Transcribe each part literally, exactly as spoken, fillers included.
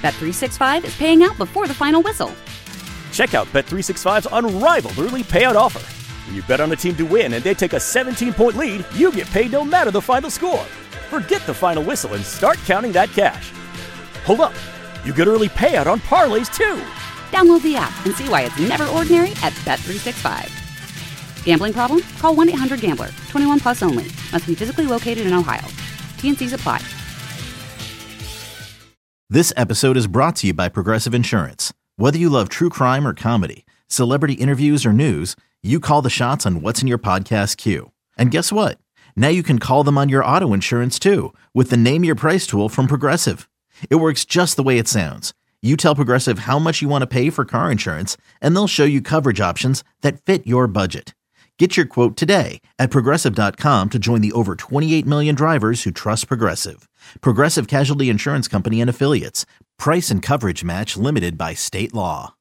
Bet three sixty-five is paying out before the final whistle. Check out Bet three sixty-five's unrivaled early payout offer. When you bet on a team to win and they take a seventeen-point lead, you get paid no matter the final score. Forget the final whistle and start counting that cash. Hold up. You get early payout on parlays, too. Download the app and see why it's never ordinary at Bet three sixty-five. Gambling problem? Call one eight hundred gambler. twenty-one plus only. Must be physically located in Ohio. T N Cs apply. This episode is brought to you by Progressive Insurance. Whether you love true crime or comedy, celebrity interviews or news, you call the shots on what's in your podcast queue. And guess what? Now you can call them on your auto insurance too with the Name Your Price tool from Progressive. It works just the way it sounds. You tell Progressive how much you want to pay for car insurance, and they'll show you coverage options that fit your budget. Get your quote today at Progressive dot com to join the over twenty-eight million drivers who trust Progressive. Progressive Casualty Insurance Company and Affiliates. Price and coverage match limited by state law.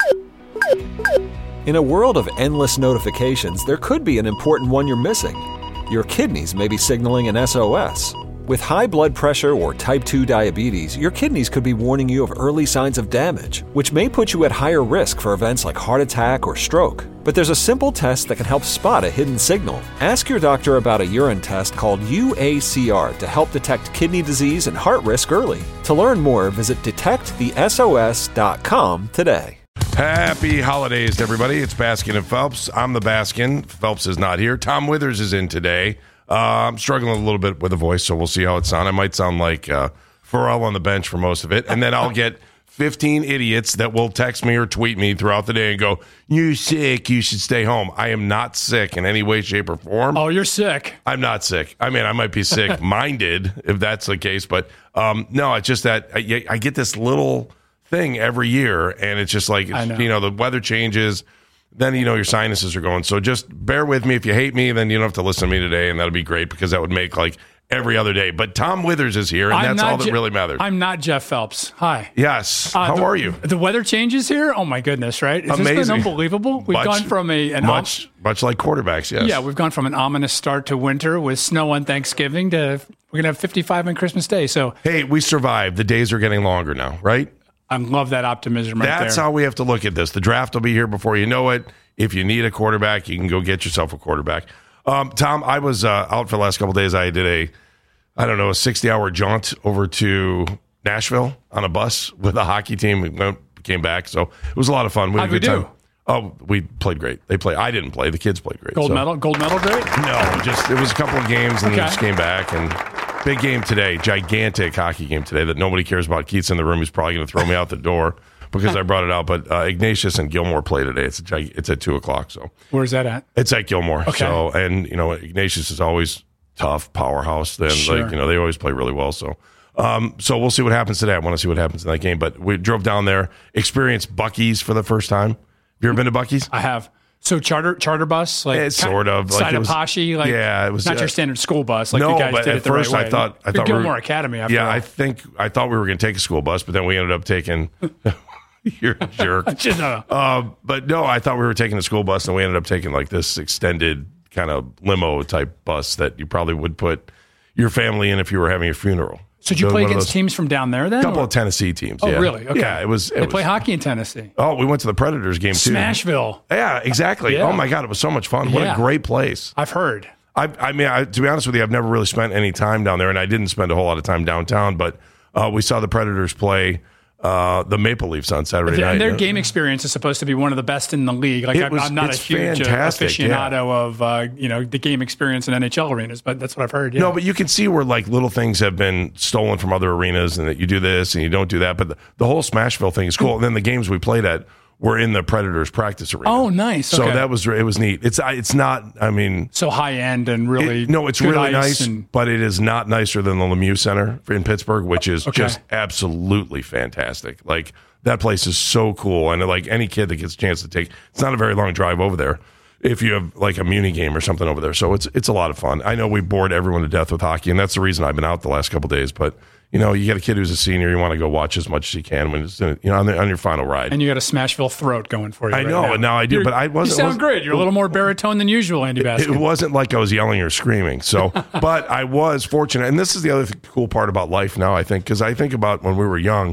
In a world of endless notifications, there could be an important one you're missing. Your kidneys may be signaling an S O S. With high blood pressure or type two diabetes, your kidneys could be warning you of early signs of damage, which may put you at higher risk for events like heart attack or stroke. But there's a simple test that can help spot a hidden signal. Ask your doctor about a urine test called U A C R to help detect kidney disease and heart risk early. To learn more, visit detect the S O S dot com today. Happy holidays to everybody. It's Baskin and Phelps. I'm the Baskin. Phelps is not here. Tom Withers is in today. Uh, I'm struggling a little bit with the voice, so we'll see how it sounds. I might sound like uh, Pharrell on the bench for most of it, and then I'll get fifteen idiots that will text me or tweet me throughout the day and go, "You're sick, you should stay home." I am not sick in any way, shape, or form. Oh, you're sick. I'm not sick. I mean, I might be sick-minded if that's the case, but um, no, it's just that I, I get this little thing every year, and it's just like, it's, know. you know, the weather changes. Then, you know, your sinuses are going. So just bear with me. If you hate me, then you don't have to listen to me today, and that'll be great because that would make like every other day. But Tom Withers is here, and I'm that's all that Je- really matters. I'm not Jeff Phelps. Hi. Yes. Uh, How the, are you? The weather changes here? Oh, my goodness, right? Has Amazing. this been unbelievable? We've much, gone from a... An much, om- much like quarterbacks, yes. Yeah, we've gone from an ominous start to winter with snow on Thanksgiving to we're going to have fifty-five on Christmas Day. So hey, we survived. The days are getting longer now, right? I love that optimism right That's there. That's how we have to look at this. The draft will be here before you know it. If you need a quarterback, you can go get yourself a quarterback. Um, Tom, I was uh, out for the last couple of days. I did a, I don't know, a sixty-hour jaunt over to Nashville on a bus with a hockey team. We went, came back, so it was a lot of fun. We had How'd a good we do? time. Oh, we played great. They played. I didn't play. The kids played great. Gold so. medal? Gold medal great? No, just it was a couple of games, and okay. then just came back. And big game today, gigantic hockey game today that nobody cares about. Keith's in the room. He's probably going to throw me out the door because I brought it out. But uh, Ignatius and Gilmore play today. It's a, it's at two o'clock. So where's that at? It's at Gilmore. Okay. So and you know Ignatius is always tough, powerhouse. Then sure. like you know they always play really well. So. Um, so we'll see what happens today. I want to see what happens in that game. But we drove down there, experienced Buc-ee's for the first time. Have you ever been to Buc-ee's? I have. So charter charter bus, like it's sort of like it was, Saidapashi, like yeah, it was not uh, your standard school bus. Like no, you guys but did at it the first right I way. thought I thought Gilmore we were, Academy. After yeah, all. I think I thought we were going to take a school bus, but then we ended up taking. You're a jerk. no. uh, but no, I thought we were taking a school bus, and we ended up taking like this extended kind of limo type bus that you probably would put your family in if you were having a funeral. So did you so play against teams from down there then? A couple or? of Tennessee teams. Oh, yeah. really? Okay. Yeah, it was. It they was, play hockey in Tennessee. Oh, we went to the Predators game too. Smashville. Yeah, exactly. Yeah. Oh my God, it was so much fun. What yeah. a great place. I've heard. I, I mean, I, to be honest with you, I've never really spent any time down there, and I didn't spend a whole lot of time downtown. But uh, we saw the Predators play uh, the Maple Leafs on Saturday and night. And their game experience is supposed to be one of the best in the league. Like I'm, was, I'm not a huge uh, aficionado yeah. of uh, you know the game experience in N H L arenas, but that's what I've heard. Yeah. No, but you can see where like little things have been stolen from other arenas, and that you do this and you don't do that. But the, the whole Smashville thing is cool. And then the games we played at were in the Predators practice arena. Oh, nice. So okay. that was it was neat. It's it's not. I mean, so high end and really it, no. It's good really nice, and, but it is not nicer than the Lemieux Center in Pittsburgh, which is okay. just absolutely fantastic. Like that place is so cool, and like any kid that gets a chance to take, it's not a very long drive over there. If you have like a Muni game or something over there, so it's it's a lot of fun. I know we bored everyone to death with hockey, and that's the reason I've been out the last couple of days, but. You know, you get a kid who's a senior, you want to go watch as much as you can when it's, you know, on, the, on your final ride. And you got a Smashville throat going for you. I right know, now. and now I do, You're, but I wasn't. You sound wasn't, great. You're a little more baritone than usual, Andy Baskin. It, it wasn't like I was yelling or screaming. So, but I was fortunate, and this is the other th- cool part about life now. I think because I think about when we were young,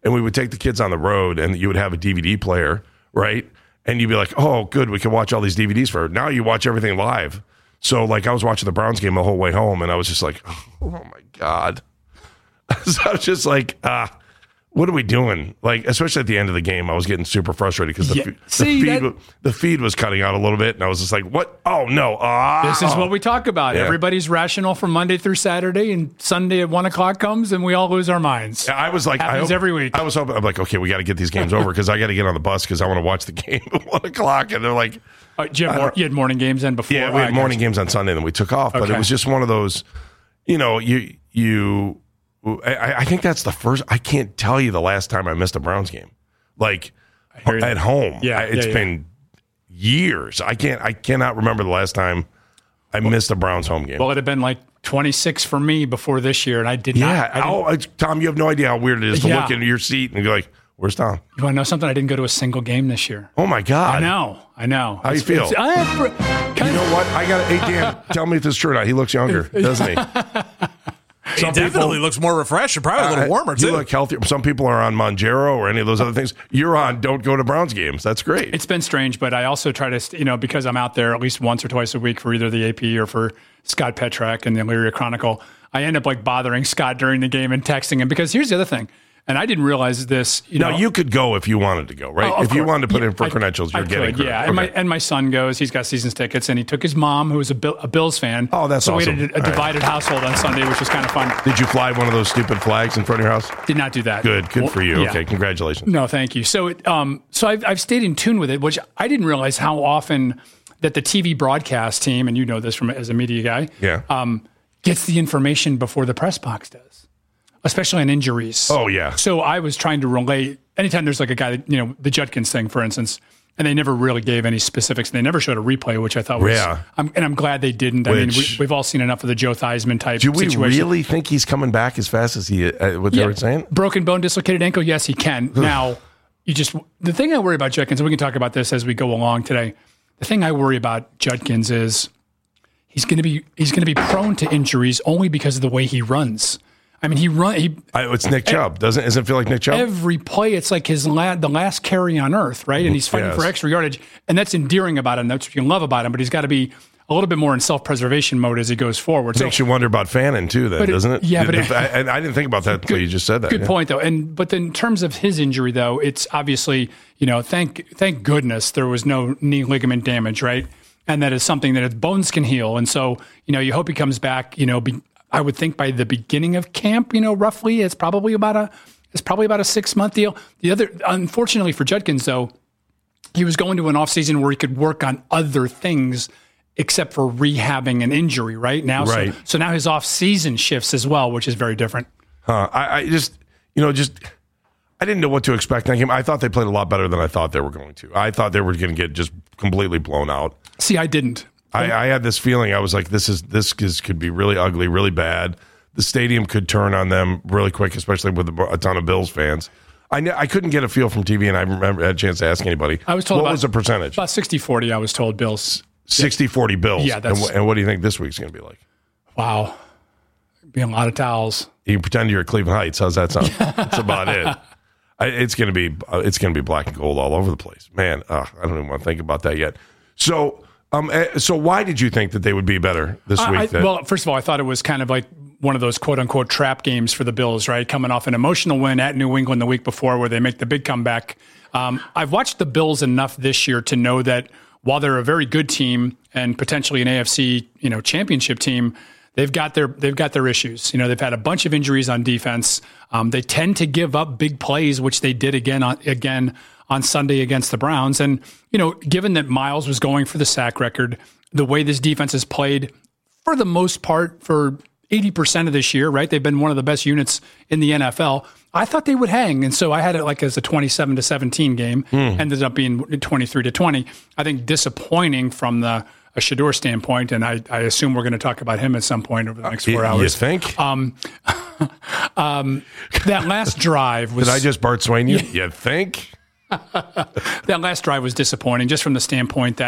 and we would take the kids on the road, and you would have a D V D player, right? And you'd be like, oh, good, we can watch all these D V Ds for. Now you watch everything live. So, like, I was watching the Browns game the whole way home, and I was just like, oh, my God. So I was just like, ah, what are we doing? Like, especially at the end of the game, I was getting super frustrated because the, Yeah. fe- the, See, feed, that- the feed was cutting out a little bit, and I was just like, what? Oh, no. Ah. This is what we talk about. Yeah. Everybody's rational from Monday through Saturday, and Sunday at one o'clock comes, and we all lose our minds. I was like, I Happens hope, every week. I was hoping, I'm like, okay, we got to get these games over because I got to get on the bus because I want to watch the game at one o'clock. And they're like, Uh, you, had more, you had morning games then before? yeah, we I had morning guess. games on Sunday, then we took off. But Okay. it was just one of those, you know, you, you, I, I think that's the first, I can't tell you the last time I missed a Browns game. Like hear you. at home. Yeah, I, it's yeah, yeah. been years. I can't, I cannot remember the last time I missed a Browns home game. Well, it had been like twenty-six for me before this year, and I did yeah. not. I didn't- Oh, it's, Tom, you have no idea how weird it is to Yeah. look into your seat and be like, where's Tom? You want to know something? I didn't go to a single game this year. Oh, my God. I know. I know. How you It's- feel? it's- I, You know what? I got. Hey, Dan, tell me if this is true or not. He looks younger, doesn't he? He definitely looks more refreshed and probably a little warmer, Uh, too. You look healthier. Some people are on Monjaro or any of those other things. You're on Don't Go to Browns games. That's great. It's been strange, but I also try to, you know, because I'm out there at least once or twice a week for either the A P or for Scott Petrak and the Elyria Chronicle. I end up like bothering Scott during the game and texting him because here's the other thing. And I didn't realize this. You now, know, you could go if you wanted to go, right? Oh, of if you course. wanted to put Yeah, in for I- credentials, you're I getting could, credit. yeah. And my Okay. and my son goes. He's got seasons tickets, and he took his mom, who was a, Bill, a Bills fan. Oh, that's so awesome. we had a, a All right. divided household on Sunday, which was kind of fun. Did you fly one of those stupid flags in front of your house? Did not do that. Good. Good Well, for you. yeah. Okay. Congratulations. No, thank you. So, it, um, so I've, I've stayed in tune with it, which I didn't realize how often that the T V broadcast team, and you know this from as a media guy, Yeah. um, gets the information before the press box does, especially on injuries. Oh, yeah. So I was trying to relate. Anytime there's like a guy, that, you know, the Judkins thing, for instance, and they never really gave any specifics. They never showed a replay, which I thought was, Yeah. I'm, and I'm glad they didn't. I mean, we, Which- we've all seen enough of the Joe Theismann type Do we situation. really think he's coming back as fast as he uh, what they Yeah. were saying? Broken bone, dislocated ankle. Yes, he can. Now, you just the thing I worry about Judkins, and we can talk about this as we go along today. The thing I worry about Judkins is he's going to be he's going to be prone to injuries only because of the way he runs. I mean, he run he I, it's Nick Chubb. Doesn't doesn't it feel like Nick Chubb? every play. It's like his la- the last carry on earth, right? And he's fighting Yes. for extra yardage, and that's endearing about him. That's what you love about him. But he's got to be a little bit more in self preservation mode as he goes forward. So Makes you wonder about Fannin too, then, But it- doesn't it? yeah, but The- it- the- and I didn't think about that until you just said that. Good yeah. point, though. And but then in terms of his injury, though, it's obviously you know thank thank goodness there was no knee ligament damage, right? And that is something that his bones can heal. And so you know you hope he comes back. You know, be, I would think by the beginning of camp, you know, roughly it's probably about a it's probably about a six month deal. The other, unfortunately for Judkins, though, he was going to an off season where he could work on other things except for rehabbing an injury. Right now, Right. So, so now his off season shifts as well, which is very different. Huh. I, I just, you know, just I didn't know what to expect in that game. I thought they played a lot better than I thought they were going to. I thought they were going to get just completely blown out. See, I didn't. I, I had this feeling. I was like, this is this is, could be really ugly, really bad. The stadium could turn on them really quick, especially with a ton of Bills fans. I kn- I couldn't get a feel from T V, and I remember had a chance to ask anybody. I was told what about- was the percentage? About sixty forty, I was told, Bills. sixty forty Bills. Yeah, that's- and, wh- and what do you think this week's going to be like? Wow. Being a lot of towels. You can pretend you're at Cleveland Heights. How's that sound? That's about it. I, it's going to be uh, it's going to be black and gold all over the place, man. Uh, I don't even want to think about that yet. So, um, uh, so why did you think that they would be better this I, week? I, that- well, first of all, I thought it was kind of like one of those quote unquote trap games for the Bills, right? Coming off an emotional win at New England the week before where they make the big comeback. Um, I've watched the Bills enough this year to know that while they're a very good team and potentially an A F C, you know, championship team, they've got their they've got their issues. You know, they've had a bunch of injuries on defense. Um, they tend to give up big plays, which they did again on again on Sunday against the Browns. And you know, given that Miles was going for the sack record, the way this defense has played for the most part for eighty percent of this year, right? They've been one of the best units in the N F L. I thought they would hang. And so I had it like as a twenty-seven to seventeen game, ended up being twenty-three to twenty. I think disappointing from the a Shador standpoint, and I, I assume we're going to talk about him at some point over the next four you hours. think? Um, um, that last drive was Did I just Bart Swain you? You think? that last drive was disappointing just from the standpoint that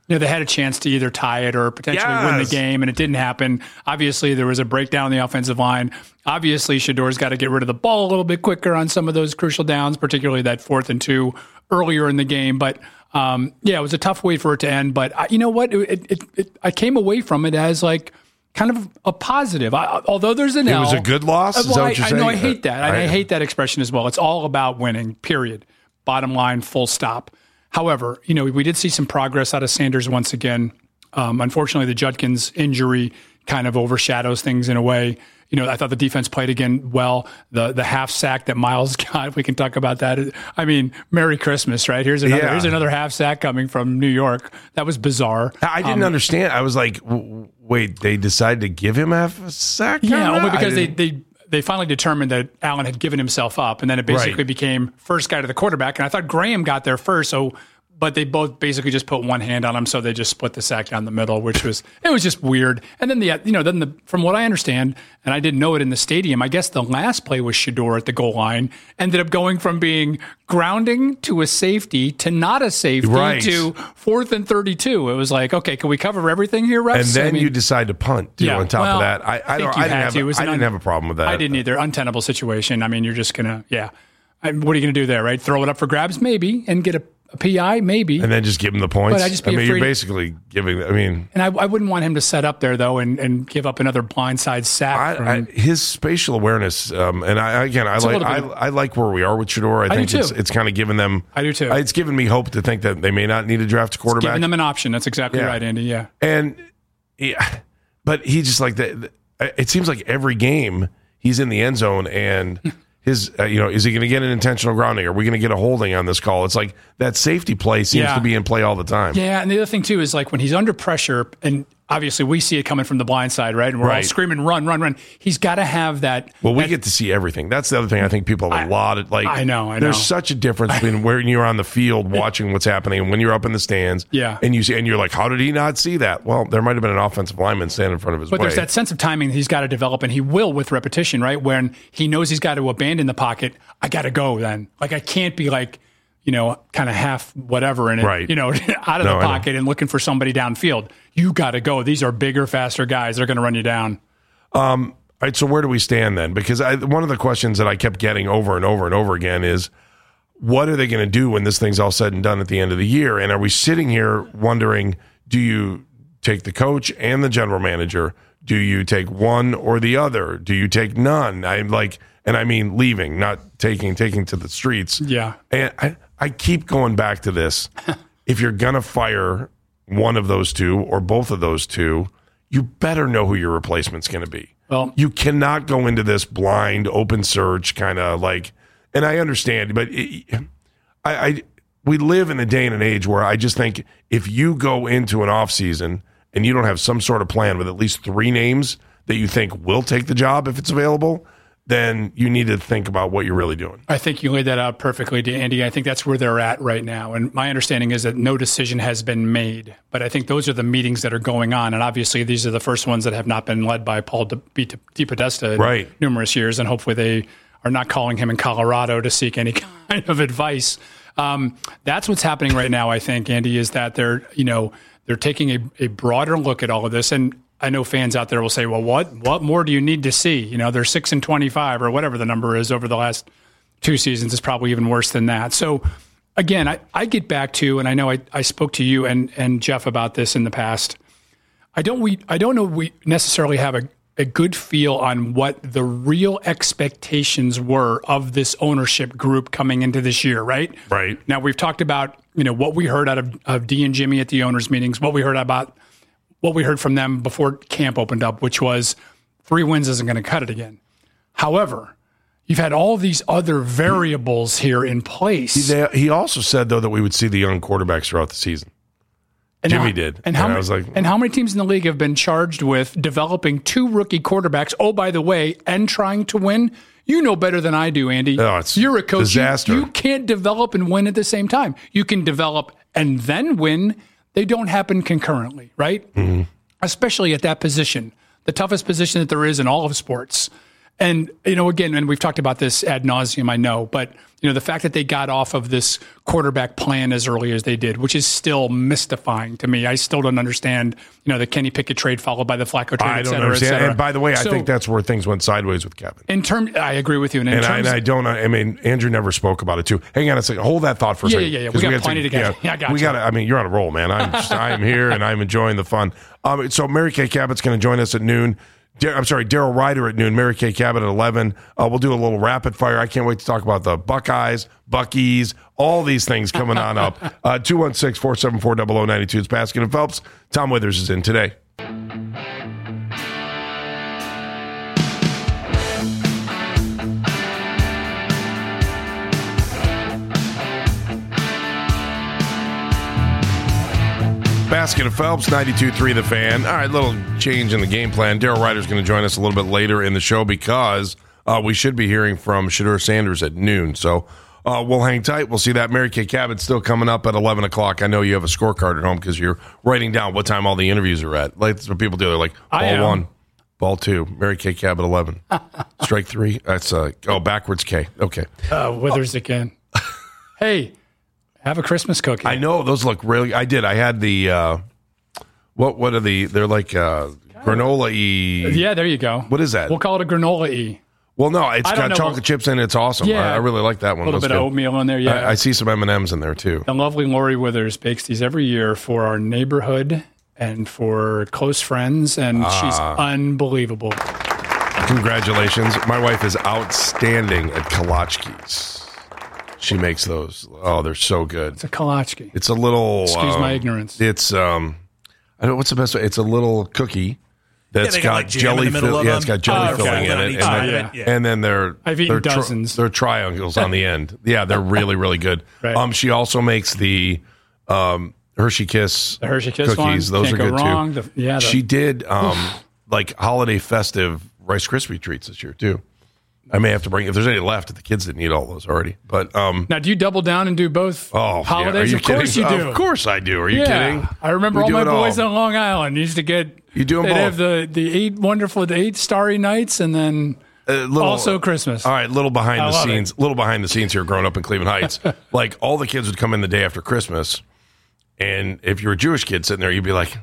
You know, they had a chance to either tie it or potentially yes. win the game, and it didn't happen. Obviously, there was a breakdown in the offensive line. Obviously, Shedor's got to get rid of the ball a little bit quicker on some of those crucial downs, particularly that fourth and two earlier in the game. But um, yeah, it was a tough way for it to end. But I, you know what? It, it, it, I came away from it as like kind of a positive. I, although there's an It L. was a good loss? Is Well, that I, what you're I saying? know I hate that. I, I, I hate that expression as well. It's all about winning, period. Bottom line, full stop. However, you know, we did see some progress out of Sanders once again. Um, unfortunately, the Judkins injury kind of overshadows things in a way. You know, I thought the defense played again well. The the half sack that Miles got, we can talk about that. I mean, Merry Christmas, right? Here's another Yeah. here's another half sack coming from New York. That was bizarre. I didn't Um, understand. I was like, w- wait, they decided to give him half a sack? Yeah, on only that? because I they, didn't- they they finally determined that Allen had given himself up, and then it basically Right. became first guy to the quarterback. And I thought Graham got there first, so but they both basically just put one hand on him, so they just split the sack down the middle, which was it was just weird. And then the you know then the from what I understand, and I didn't know it in the stadium, I guess the last play was Shedeur at the goal line ended up going from being grounding to a safety to not a safety Right. to fourth and thirty-two. It was like, okay, can we cover everything here, refs? And then I mean, you decide to punt, too, Yeah, on top well, of that. I, I, I think don't, you I didn't, had have, to. It was I an didn't un- have a problem with that. I didn't either. Untenable situation. I mean, you're just going to, yeah. I, what are you going to do there, right? Throw it up for grabs? Maybe. And get a, a P I? Maybe. And then just give him the points. But I just be I mean, afraid- you're basically giving, I mean, And I, I wouldn't want him to set up there, though, and, and give up another blindside sack. I, from, I, his spatial awareness, um, and I, again, I It's a like little I, bit- I like where we are with Shedeur. I, I do think too. it's it's kind of given them. I do too. It's given me hope to think that they may not need to draft a quarterback. giving them an option. That's exactly Yeah. right, Andy. Yeah. And yeah, but he just like the, the- it seems like every game he's in the end zone and his uh, you know, is he going to get an intentional grounding? Are we going to get a holding on this call? It's like that safety play seems Yeah. to be in play all the time. Yeah, and the other thing too is like when he's under pressure, and obviously we see it coming from the blind side, right? And we're all Right. screaming, "Run, run, run!" He's got to have that. Well, we that- get to see everything. That's the other thing. I think people have a lot of like. I know, I There's know. such a difference between when you're on the field watching what's happening and when you're up in the stands. Yeah. and you see, and you're like, how did he not see that? Well, there might have been an offensive lineman standing in front of his But way. there's that sense of timing that he's got to develop, and he will with repetition, right? When he knows he's got to abandon the pocket, I got to go then. Like, I can't be like, you know, kind of half whatever in it, Right. you know, out of No, the I know. pocket and looking for somebody downfield. You got to go. These are bigger, faster guys. They're going to run you down. All right, so where do we stand then? Because I, one of the questions that I kept getting over and over and over again is, what are they going to do when this thing's all said and done at the end of the year? And are we sitting here wondering, do you take the coach and the general manager? Do you take one or the other? Do you take none? I'm like, and I mean leaving, not taking, taking to the streets. Yeah. And I, I keep going back to this. If you're going to fire one of those two or both of those two, you better know who your replacement's going to be. Well- you cannot go into this blind, open search kind of like, and I understand, but it, I, I, we live in a day and an age where I just think if you go into an offseason and you don't have some sort of plan with at least three names that you think will take the job if it's available, then you need to think about what you're really doing. I think you laid that out perfectly, Andy. I think that's where they're at right now. And my understanding is that no decision has been made. But I think those are the meetings that are going on. And obviously, these are the first ones that have not been led by Paul DePodesta in Right. numerous years. And hopefully they are not calling him in Colorado to seek any kind of advice. Um, that's what's happening right now, I think, Andy, is that they're, you know, they're taking a, a broader look at all of this. And I know fans out there will say, well, what what more do you need to see? You know, they're six and twenty-five or whatever the number is over the last two seasons. It's probably even worse than that. So, again, I, I get back to, and I know I, I spoke to you and, and Jeff about this in the past. I don't we I don't know we necessarily have a, a good feel on what the real expectations were of this ownership group coming into this year, right? Right. Now, we've talked about, you know, what we heard out of, of Dee and Jimmy at the owners' meetings, what we heard about what we heard from them before camp opened up, which was three wins isn't going to cut it again. However, you've had all these other variables here in place. They, he also said, though, that we would see the young quarterbacks throughout the season. And Jimmy how, did. And how, And I many, was like- and how many teams in the league have been charged with developing two rookie quarterbacks? Oh, by the way, and trying to win? You know better than I do, Andy. Oh, it's You're a coach. You- disaster. You, can't develop and win at the same time. You can develop and then win. They don't happen concurrently, right? Mm-hmm. Especially at that position, the toughest position that there is in all of sports. And, you know, again, and we've talked about this ad nauseum, I know, but, you know, the fact that they got off of this quarterback plan as early as they did, which is still mystifying to me. I still don't understand, you know, the Kenny Pickett trade followed by the Flacco trade, I et don't cetera, understand. et cetera. And by the way, So, I think that's where things went sideways with Kevin. In term, I agree with you. And, in And I, terms, and I don't, I mean, Andrew never spoke about it too. Hang on a second. Hold that thought for a Yeah, second. yeah, yeah. 'Cause We got have plenty to get. Yeah, I got we you. got I mean, you're on a roll, man. I'm just, I'm here and I'm enjoying the fun. Um, so Mary Kay Cabot's going to join us at noon. Dar- I'm sorry, Daryl Ryder at noon, Mary Kay Cabot at eleven. Uh, we'll do a little rapid fire. I can't wait to talk about the Buckeyes, Buckies, all these things coming on up. Uh, two one six, four seven four, zero zero nine two. It's Baskin and Phelps. Tom Withers is in today. Baskin and Phelps, ninety-two point three The Fan. All right, little change in the game plan. Daryl Ryder's going to join us a little bit later in the show because uh, we should be hearing from Shedeur Sanders at noon. So uh, we'll hang tight. We'll see that. Mary Kay Cabot still coming up at eleven o'clock. I know you have a scorecard at home because you're writing down what time all the interviews are at. Like that's what people do. They're like, I ball am. one, ball two, Mary Kay Cabot eleven. Strike three. That's, uh, oh, backwards K. Okay. uh, Withers again. Hey, have a Christmas cookie. I know those look really. I did. I had the uh, what? What are the? They're like uh, granola y. Yeah, there you go. What is that? We'll call it a granola E. Well, no, it's I don't got know. chocolate chips in it. It's awesome. Yeah. I, I really like that A one. little That's bit of good. oatmeal in there. Yeah. I, I see some M and M's in there too. The lovely Lori Withers bakes these every year for our neighborhood and for close friends, and she's Ah. unbelievable. Congratulations! My wife is outstanding at kolaczkis. She makes those. Oh, they're so good. It's a kolachki. It's a little. Excuse um, my ignorance. It's um, I don't know what's the best way. It's a little cookie that's they got, got, like, jam jelly. in the middle fill- of yeah, them. it's got jelly Oh, okay. filling in On it, each and side then, of it, yeah. and then they're I've eaten they're tri- dozens. they're triangles on the end. Yeah, they're really really good. Right. Um, she also makes the um Hershey Kiss. The Hershey Kiss cookies. one. Those Can't are go good wrong. too. The- yeah, the- she did um like holiday festive Rice Krispie treats this year too. I may have to bring if there's any left. The kids didn't eat all those already, but um. Now, do you double down and do both Oh, holidays? yeah. Are you of course kidding? you do. Of course I do. Are you yeah. kidding? I remember We all do my it all. boys on Long Island used to get. You do 'em they'd both. have the, the eight wonderful, the eight starry nights, and then Uh, little, also Christmas. All right, little behind I the love scenes, little behind the scenes here. Growing up in Cleveland Heights, like all the kids would come in the day after Christmas, and if you're a Jewish kid sitting there, you'd be like,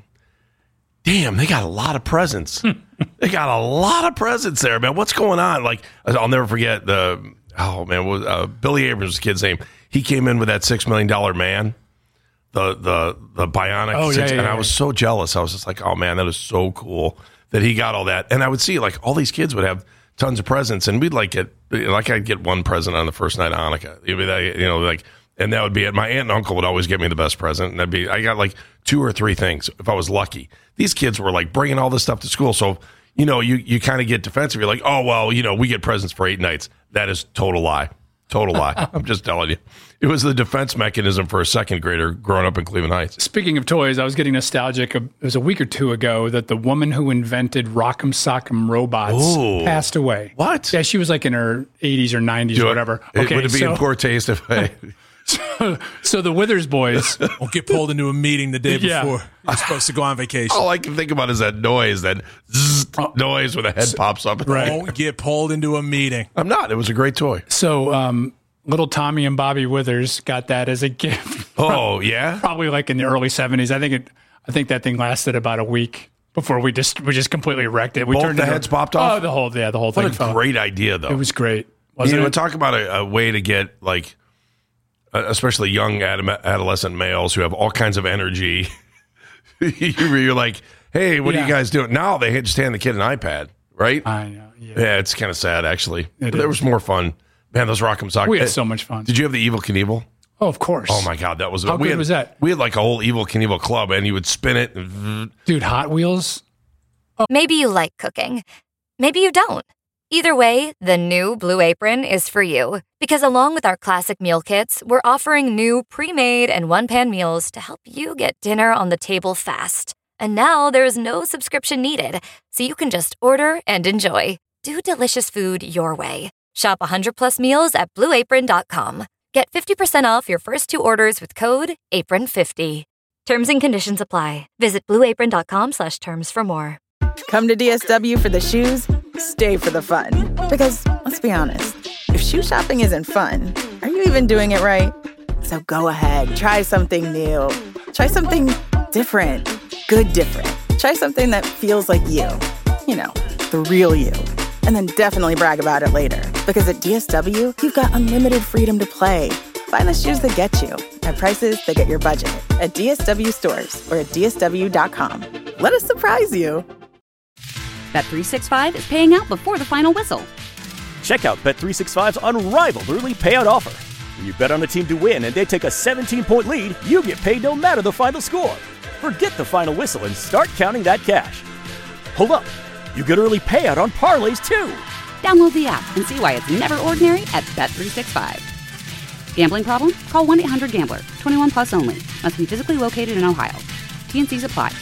"Damn, they got a lot of presents. They got a lot of presents there, man. What's going on?" Like I'll never forget the oh man, what was uh, Billy Abrams' kid's name? He came in with that six million dollar man, the the the bionic, Oh, yeah, six, yeah, and yeah. I was so jealous. I was just like, "Oh man, that is so cool." That he got all that, and I would see like all these kids would have tons of presents, and we'd like get like I'd get one present on the first night of Hanukkah. It'd be that, you know, like, and that would be it. My aunt and uncle would always give me the best present, and that'd be I got like two or three things if I was lucky. These kids were like bringing all this stuff to school, so you know, you you kind of get defensive. You're like, oh well, you know, we get presents for eight nights. That is total lie, total lie. I'm just telling you, it was the defense mechanism for a second grader growing up in Cleveland Heights. Speaking of toys, I was getting nostalgic. It was a week or two ago that the woman who invented Rock'em Sock'em robots Ooh. passed away. What? Yeah, she was like in her eighties or nineties Do or it. whatever. It- Okay, would it be so, in poor taste if I? so the Withers boys. Won't get pulled into a meeting the day Yeah. before you're supposed to go on vacation. All I can think about is that noise, that zzz noise when the head pops up. Right. Won't get pulled into a meeting. I'm not. It was a great toy. So um, little Tommy and Bobby Withers got that as a gift. Oh, yeah? Probably like in the early seventies. I think it. I think that thing lasted about a week before we just we just completely wrecked it. We Both turned the into- heads popped off? Oh, the whole yeah, the whole What thing. a fell. great idea, though. It was great. You Wasn't know, it? talk about a, a way to get, like, uh, especially young ad- adolescent males who have all kinds of energy. You're like, hey, what are Yeah. you guys doing? Now they just hand the kid an iPad, right? I know. Yeah. Yeah, it's kind of sad, actually. But is. there was more fun. Man, those Rock'em Sock'em. We had Eh, so much fun. Did you have the Evil Knievel? Oh, of course. Oh, my God. That was How we good had, was that? We had like a whole Evil Knievel club, and you would spin it. And, Dude, Hot Wheels. Maybe you like cooking. Maybe you don't. Either way, the new Blue Apron is for you. Because along with our classic meal kits, we're offering new pre-made and one-pan meals to help you get dinner on the table fast. And now there's no subscription needed, so you can just order and enjoy. Do delicious food your way. Shop one hundred plus meals at blue apron dot com. Get fifty percent off your first two orders with code apron fifty. Terms and conditions apply. Visit blue apron dot com slash terms for more. Come to D S W for the shoes stay for the fun. Because, let's be honest, if shoe shopping isn't fun, are you even doing it right? So go ahead, try something new. Try something different. Good different. Try something that feels like you. You know, the real you. And then definitely brag about it later. Because at D S W, you've got unlimited freedom to play. Find the shoes that get you at prices that get your budget at D S W stores or at D S W dot com. Let us surprise you. Bet three sixty-five is paying out before the final whistle. Check out Bet three sixty-five's unrivaled early payout offer. When you bet on a team to win and they take a seventeen-point lead, you get paid no matter the final score. Forget the final whistle and start counting that cash. Hold up. You get early payout on parlays, too. Download the app and see why it's never ordinary at Bet three sixty-five. Gambling problem? Call one eight hundred gambler. twenty-one plus only. Must be physically located in Ohio. T and C's apply.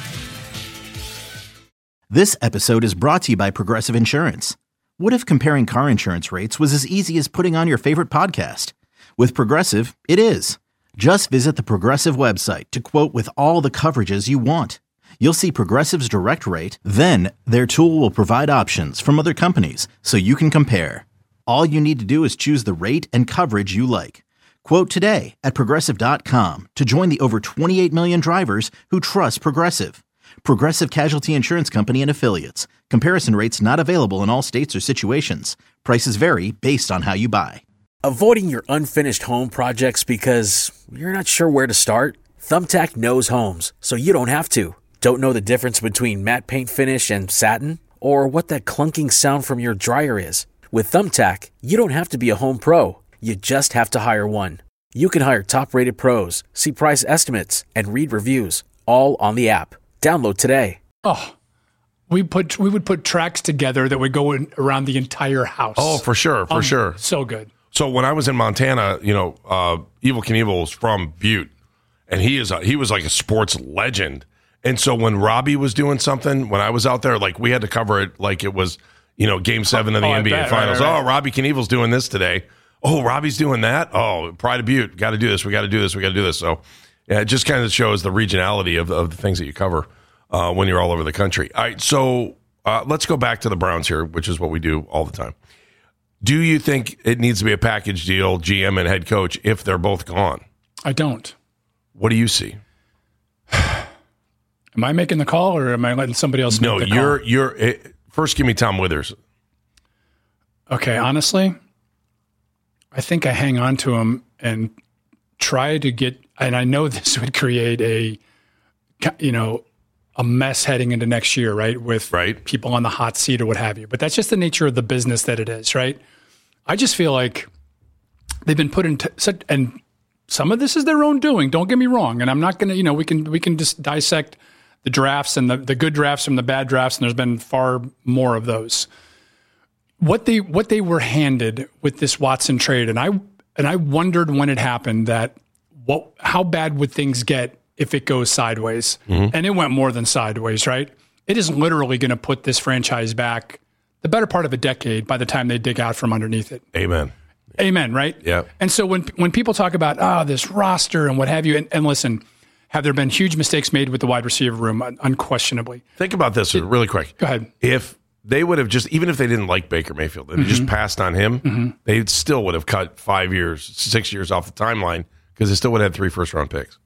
This episode is brought to you by Progressive Insurance. What if comparing car insurance rates was as easy as putting on your favorite podcast? With Progressive, it is. Just visit the Progressive website to quote with all the coverages you want. You'll see Progressive's direct rate, then their tool will provide options from other companies so you can compare. All you need to do is choose the rate and coverage you like. Quote today at Progressive dot com to join the over twenty-eight million drivers who trust Progressive. Progressive Casualty Insurance Company and Affiliates. Comparison rates not available in all states or situations. Prices vary based on how you buy. Avoiding your unfinished home projects because you're not sure where to start? Thumbtack knows homes, so you don't have to. Don't know the difference between matte paint finish and satin? Or what that clunking sound from your dryer is? With Thumbtack, you don't have to be a home pro. You just have to hire one. You can hire top-rated pros, see price estimates, and read reviews, all on the app. Download today. Oh, we put we would put tracks together that would go in, around the entire house. Oh, for sure, for um, sure. So good. So when I was in Montana, you know, uh, Evel Knievel was from Butte, and he is a, he was like a sports legend. And so when Robbie was doing something, when I was out there, like we had to cover it like it was, you know, Game Seven of the oh, N B A bet, Finals. right, right, right. Oh, Robbie Knievel's doing this today. Oh, Robbie's doing that. Oh, Pride of Butte, got to do this. We got to do this. We got to do this. So yeah, it just kind of shows the regionality of, of the things that you cover uh, when you're all over the country. All right, so uh, let's go back to the Browns here, which is what we do all the time. Do you think it needs to be a package deal, G M and head coach, if they're both gone? I don't. What do you see? Am I making the call, or am I letting somebody else no, make the you're, call? you're, you're. First, give me Tom Withers. Okay, honestly, I think I hang on to him and try to get, and I know this would create a, you know, a mess heading into next year, right? With right. people on the hot seat or what have you. But that's just the nature of the business that it is, right? I just feel like they've been put into such, and some of this is their own doing. Don't get me wrong. And I'm not going to, you know, we can we can just dissect the drafts and the, the good drafts from the bad drafts, and there's been far more of those. What they what they were handed with this Watson trade, and I and I wondered when it happened that what how bad would things get if it goes sideways? Mm-hmm. And it went more than sideways, right? It is literally going to put this franchise back the better part of a decade by the time they dig out from underneath it. Amen. Amen, right? Yeah. And so when when people talk about, oh, this roster and what have you, and, and listen, have there been huge mistakes made with the wide receiver room? Unquestionably. Think about this it, really quick. Go ahead. If they would have just, even if they didn't like Baker Mayfield, and mm-hmm. they just passed on him, mm-hmm. they still would have cut five years, six years off the timeline because they still would have had three first-round picks.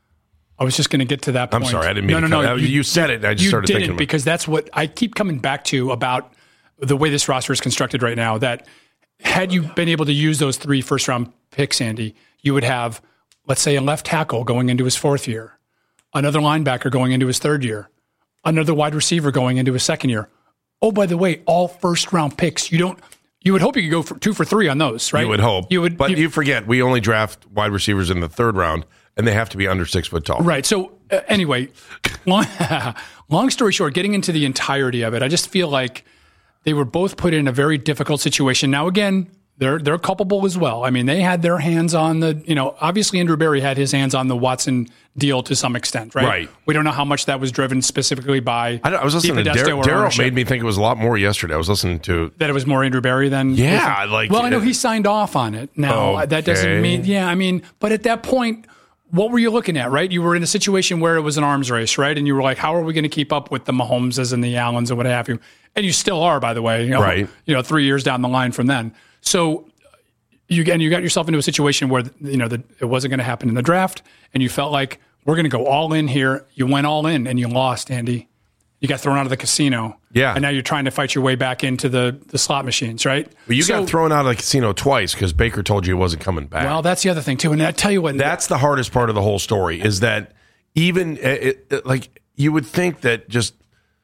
I was just going to get to that point. I'm sorry, I didn't mean no, to no, cut no, it. You, you said it, and I just you started didn't, thinking. Because that's what I keep coming back to about the way this roster is constructed right now, that had you been able to use those three first-round picks, Andy, you would have, let's say, a left tackle going into his fourth year, another linebacker going into his third year, another wide receiver going into his second year. Oh, by the way, all first-round picks. You don't. You would hope you could go for two for three on those, right? You would hope. You would, but you, you forget, we only draft wide receivers in the third round, and they have to be under six foot tall. Right. So uh, anyway, long, long story short, getting into the entirety of it, I just feel like they were both put in a very difficult situation. Now, again, they're they're culpable as well. I mean, they had their hands on the, you know, obviously Andrew Berry had his hands on the Watson deal to some extent, right? Right. We don't know how much that was driven specifically by. I, I was listening to Daryl. Daryl made me think it was a lot more yesterday. I was listening to that it was more Andrew Berry than. Yeah, like. Well, I know he signed off on it. Now okay. that doesn't mean. Yeah, I mean, but at that point, what were you looking at, right? You were in a situation where it was an arms race, right? And you were like, how are we going to keep up with the Mahomeses and the Allens and what have you? And you still are, by the way, you know, right. you know, three years down the line from then. So you, and you got yourself into a situation where, you know, the, it wasn't going to happen in the draft, and you felt like, we're going to go all in here. You went all in, and you lost, Andy. You got thrown out of the casino. Yeah. And now you're trying to fight your way back into the, the slot machines, right? Well, you so, got thrown out of the casino twice because Baker told you he wasn't coming back. Well, that's the other thing, too. And I tell you what. That's the hardest part of the whole story is that even, it, it, like, you would think that just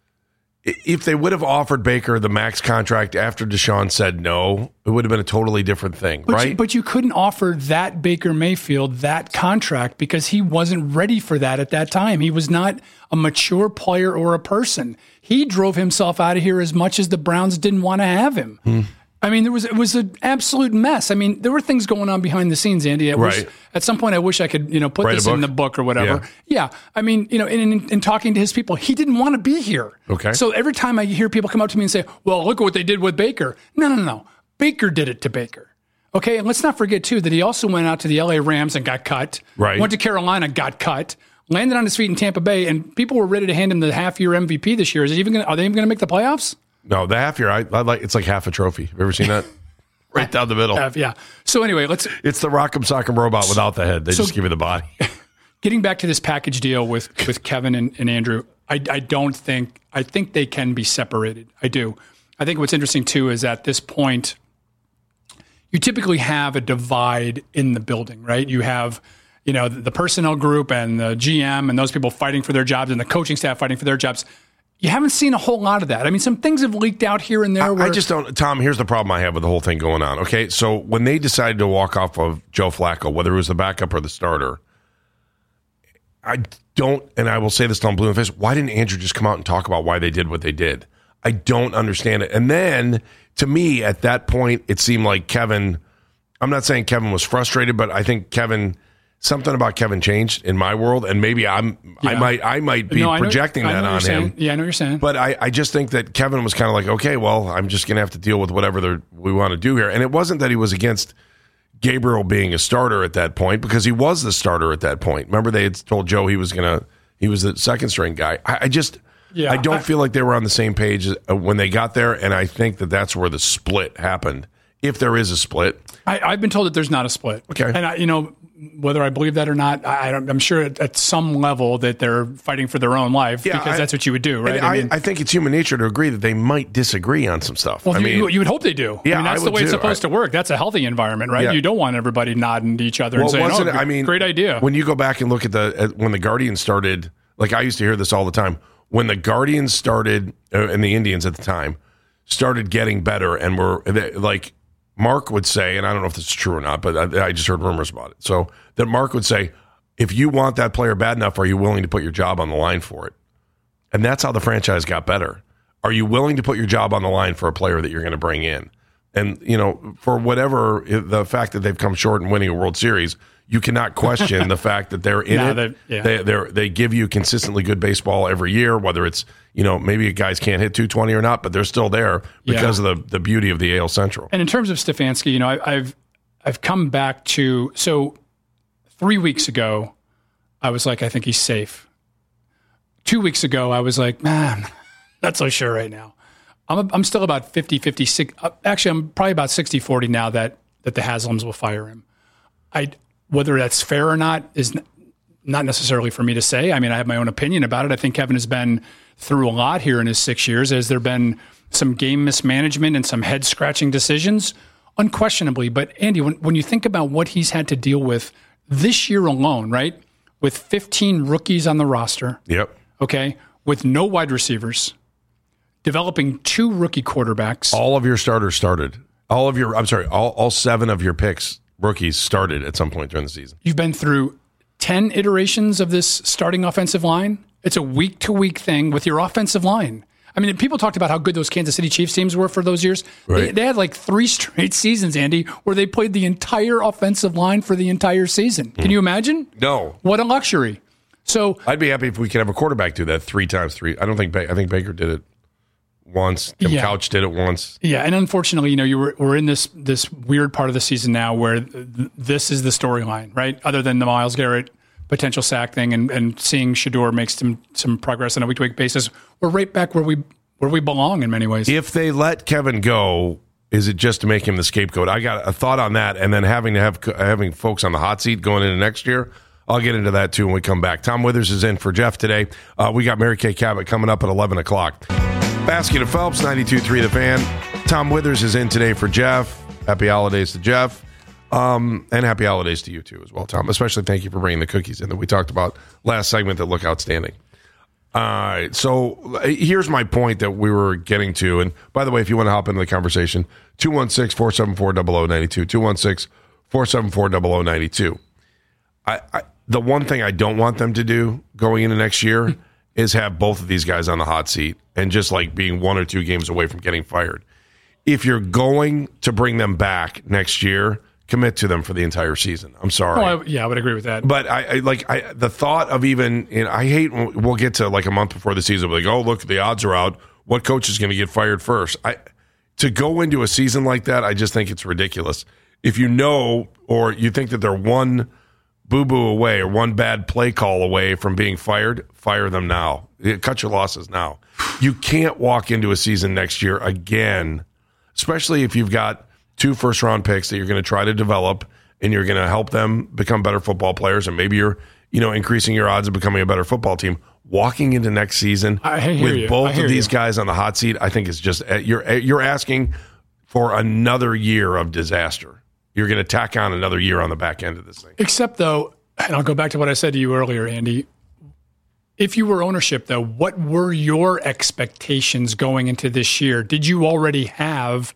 if they would have offered Baker the max contract after Deshaun said no, it would have been a totally different thing, but right? You, but you couldn't offer that Baker Mayfield that contract because he wasn't ready for that at that time. He was not a mature player or a person. He drove himself out of here as much as the Browns didn't want to have him. Hmm. I mean, there was it was an absolute mess. I mean, there were things going on behind the scenes, Andy. At, right. wish, at some point, I wish I could, you know, put Write this in the book or whatever. Yeah. yeah. I mean, you know, in, in, in talking to his people, he didn't want to be here. Okay. So every time I hear people come up to me and say, well, look at what they did with Baker. No, no, no. Baker did it to Baker. Okay. And let's not forget, too, that he also went out to the L A Rams and got cut. Right. Went to Carolina, got cut. Landed on his feet in Tampa Bay, and people were ready to hand him the half-year M V P this year. Is it even gonna, are they even going to make the playoffs? No, the half year, I, I like it's like half a trophy. Have you ever seen that? Right down the middle. Uh, yeah. So anyway, let's. It's the Rock'em Sock'em Robot without the head. They so, just give you the body. Getting back to this package deal with with Kevin and, and Andrew, I, I don't think I think they can be separated. I do. I think what's interesting too is at this point, you typically have a divide in the building, right? You have, you know, the, the personnel group and the G M and those people fighting for their jobs and the coaching staff fighting for their jobs. You haven't seen a whole lot of that. I mean, some things have leaked out here and there. I, where, I just don't, Tom, here's the problem I have with the whole thing going on. Okay, so when they decided to walk off of Joe Flacco, whether it was the backup or the starter, I don't, and I will say this till I'm blue in the face, why didn't Andrew just come out and talk about why they did what they did? I don't understand it. And then, to me, at that point, it seemed like Kevin, I'm not saying Kevin was frustrated, but I think Kevin... Something about Kevin changed in my world, and maybe I'm yeah. I might I might be no, projecting know, that on him. Yeah, I know what you're saying. But I, I just think that Kevin was kind of like, okay, well, I'm just going to have to deal with whatever we want to do here. And it wasn't that he was against Gabriel being a starter at that point, because he was the starter at that point. Remember, they had told Joe he was going to he was the second string guy. I, I just yeah, I don't I, feel like they were on the same page when they got there, and I think that that's where the split happened. If there is a split, I, I've been told that there's not a split. Okay, and I, you know. Whether I believe that or not, I don't, I'm sure at, at some level that they're fighting for their own life yeah, because I, that's what you would do, right? I, I, mean, I think it's human nature to agree that they might disagree on some stuff. Well, I you, mean, you would hope they do. Yeah, I mean, that's I the way too. it's supposed I, to work. That's a healthy environment, right? Yeah. You don't want everybody nodding to each other well, and saying, wasn't "Oh, it, I mean, great idea." When you go back and look at the at, when the Guardians started, like I used to hear this all the time. When the Guardians started uh, and the Indians at the time started getting better and were they, like. Mark would say, and I don't know if this is true or not, but I, I just heard rumors about it. So that Mark would say, if you want that player bad enough, are you willing to put your job on the line for it? And that's how the franchise got better. Are you willing to put your job on the line for a player that you're going to bring in? And, you know, for whatever the fact that they've come short in winning a World Series, you cannot question the fact that they're in no, it. They, yeah. They they they give you consistently good baseball every year, whether it's, you know, maybe guys can't hit two twenty or not, but they're still there because yeah. of the, the beauty of the A L Central. And in terms of Stefanski, you know, I, I've I've come back to, so three weeks ago, I was like, I think he's safe. Two weeks ago, I was like, man, not so sure right now. I'm a, I'm still about fifty, fifty-six. Actually, I'm probably about sixty forty now that, that the Haslams will fire him. I Whether that's fair or not is not necessarily for me to say. I mean, I have my own opinion about it. I think Kevin has been through a lot here in his six years. Has there been some game mismanagement and some head-scratching decisions? Unquestionably. But, Andy, when, when you think about what he's had to deal with this year alone, right, with fifteen rookies on the roster, yep, okay, with no wide receivers, developing two rookie quarterbacks. All of your starters started. All of your, I'm sorry, all, all seven of your picks, rookies, started at some point during the season. You've been through ten iterations of this starting offensive line. It's a week-to-week thing with your offensive line. I mean, people talked about how good those Kansas City Chiefs teams were for those years. Right. They, they had like three straight seasons, Andy, where they played the entire offensive line for the entire season. Can mm. you imagine? No. What a luxury. So I'd be happy if we could have a quarterback do that three times three. I don't think I think Baker did it once. Tim yeah. Couch did it once. Yeah, and unfortunately, you know, you were we're in this this weird part of the season now where th- this is the storyline, right? Other than the Myles Garrett potential sack thing and, and seeing Shedeur make some some progress on a week-to-week basis, we're right back where we where we belong in many ways. If they let Kevin go, is it just to make him the scapegoat? I got a thought on that, and then having to have having folks on the hot seat going into next year. I'll get into that too when we come back. Tom Withers is in for Jeff today. Uh, we got Mary Kay Cabot coming up at eleven o'clock. Basket of Phelps, ninety-two point three The Fan. Tom Withers is in today for Jeff. Happy holidays to Jeff. Um, and happy holidays to you too as well, Tom. Especially thank you for bringing the cookies in that we talked about last segment that look outstanding. All right, so here's my point that we were getting to. And by the way, if you want to hop into the conversation, two one six, four seven four, zero zero nine two, two one six, four seven four, zero zero nine two. I, I the one thing I don't want them to do going into next year is have both of these guys on the hot seat and just like being one or two games away from getting fired. If you're going to bring them back next year, commit to them for the entire season. I'm sorry. Oh, I, yeah, I would agree with that. But I, I like I, the thought of even, and I hate when we'll get to like a month before the season, we're like, oh, look, the odds are out. What coach is going to get fired first? I to go into a season like that, I just think it's ridiculous. If you know, or you think that they're one boo-boo away or one bad play call away from being fired, fire them now. Cut your losses now. You can't walk into a season next year again, especially if you've got two first-round picks that you're going to try to develop and you're going to help them become better football players, and maybe you're, you know, increasing your odds of becoming a better football team. Walking into next season with you. both of these you. guys on the hot seat, I think is just you're you're asking for another year of disaster. You're going to tack on another year on the back end of this thing. Except, though, and I'll go back to what I said to you earlier, Andy. If you were ownership, though, what were your expectations going into this year? Did you already have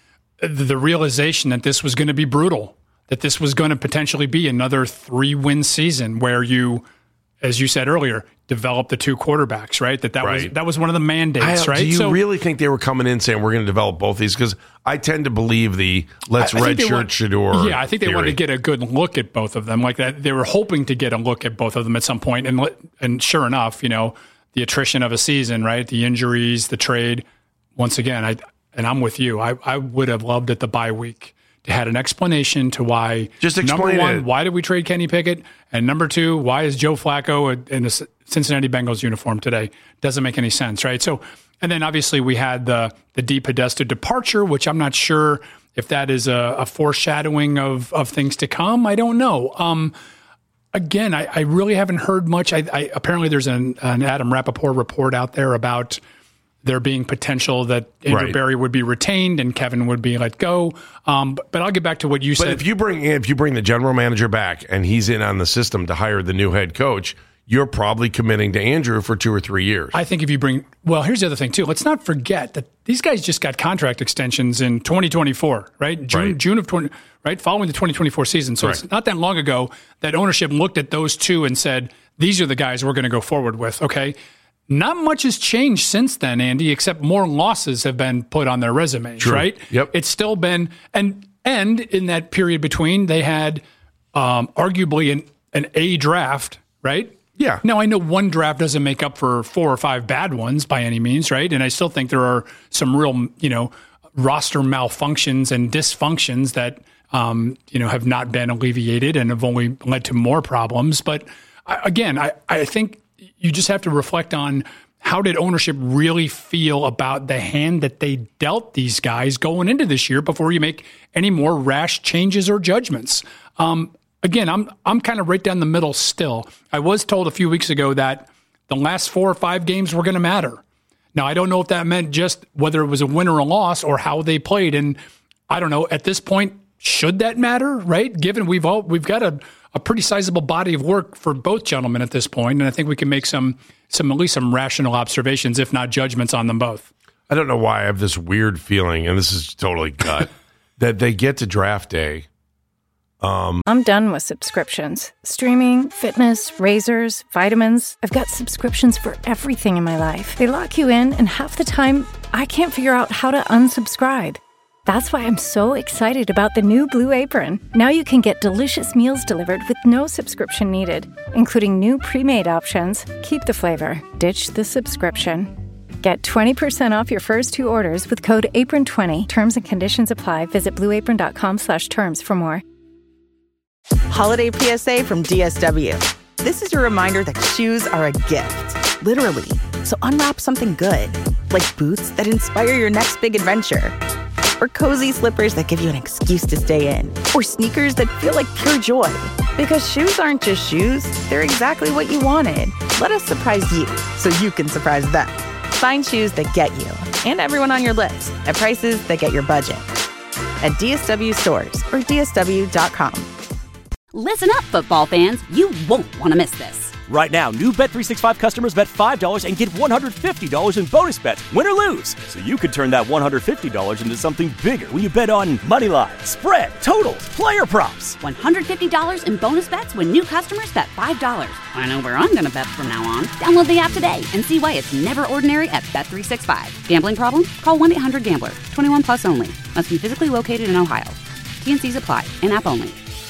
the realization that this was going to be brutal, that this was going to potentially be another three-win season where you, as you said earlier, develop the two quarterbacks, right? That that right. was that was one of the mandates, I, right? Do you so, really think they were coming in saying we're going to develop both these? Because I tend to believe the let's redshirt Shedeur. Yeah, I think they theory. wanted to get a good look at both of them. Like that, they were hoping to get a look at both of them at some point, and and sure enough, you know, the attrition of a season, right? The injuries, the trade. Once again, I and I'm with you. I I would have loved at the bye week to had an explanation to why. Just explain number one, it. Why did we trade Kenny Pickett? And number two, why is Joe Flacco in a Cincinnati Bengals uniform today? Doesn't make any sense, right? So, and then obviously we had the the D. Podesta departure, which I'm not sure if that is a, a foreshadowing of of things to come. I don't know. Um, again, I, I really haven't heard much. I, I apparently there's an, an Adam Rappaport report out there about there being potential that Andrew right. Berry would be retained and Kevin would be let go. Um, but, but I'll get back to what you but said. But if you bring if you bring the general manager back and he's in on the system to hire the new head coach, you're probably committing to Andrew for two or three years. I think if you bring – well, here's the other thing, too. Let's not forget that these guys just got contract extensions in twenty twenty-four, right? June, right. June of twenty, right? Following the twenty twenty-four season. So Correct. It's not that long ago that ownership looked at those two and said, these are the guys we're going to go forward with, okay? Not much has changed since then, Andy, except more losses have been put on their resumes, True. right? Yep. It's still been – and and in that period between, they had um, arguably an, an A draft, right? Yeah. Now, I know one draft doesn't make up for four or five bad ones by any means, right? And I still think there are some real, you know, roster malfunctions and dysfunctions that, um, you know, have not been alleviated and have only led to more problems. But I, again, I, I think you just have to reflect on how did ownership really feel about the hand that they dealt these guys going into this year before you make any more rash changes or judgments. Um, Again, I'm I'm kind of right down the middle still. I was told a few weeks ago that the last four or five games were going to matter. Now, I don't know if that meant just whether it was a win or a loss or how they played. And I don't know, at this point, should that matter, right? Given we've all we've got a, a pretty sizable body of work for both gentlemen at this point, and I think we can make some some at least some rational observations, if not judgments, on them both. I don't know why I have this weird feeling, and this is totally gut, that they get to draft day. Um, I'm done with subscriptions. Streaming, fitness, razors, vitamins. I've got subscriptions for everything in my life. They lock you in, and half the time, I can't figure out how to unsubscribe. That's why I'm so excited about the new Blue Apron. Now you can get delicious meals delivered with no subscription needed, including new pre-made options. Keep the flavor, ditch the subscription. Get twenty percent off your first two orders with code apron twenty. Terms and conditions apply. Visit blueapron.com slash terms for more. Holiday P S A from D S W. this is your reminder that shoes are a gift, literally. So unwrap something good, like boots that inspire your next big adventure, or cozy slippers that give you an excuse to stay in, or sneakers that feel like pure joy. Because shoes aren't just shoes, they're exactly what you wanted. Let us surprise you so you can surprise them. Find shoes that get you and everyone on your list at prices that get your budget. At D S W stores or D S W dot com. Listen up, football fans. You won't want to miss this. Right now, new Bet three sixty-five customers bet five dollars and get one hundred fifty dollars in bonus bets, win or lose. So you could turn that one hundred fifty dollars into something bigger when you bet on money line, spread, totals, player props. one hundred fifty dollars in bonus bets when new customers bet five dollars. I know where I'm going to bet from now on. Download the app today and see why it's never ordinary at Bet three sixty-five. Gambling problem? Call one eight hundred gambler. twenty-one plus only. Must be physically located in Ohio. T and C's apply. In-app only.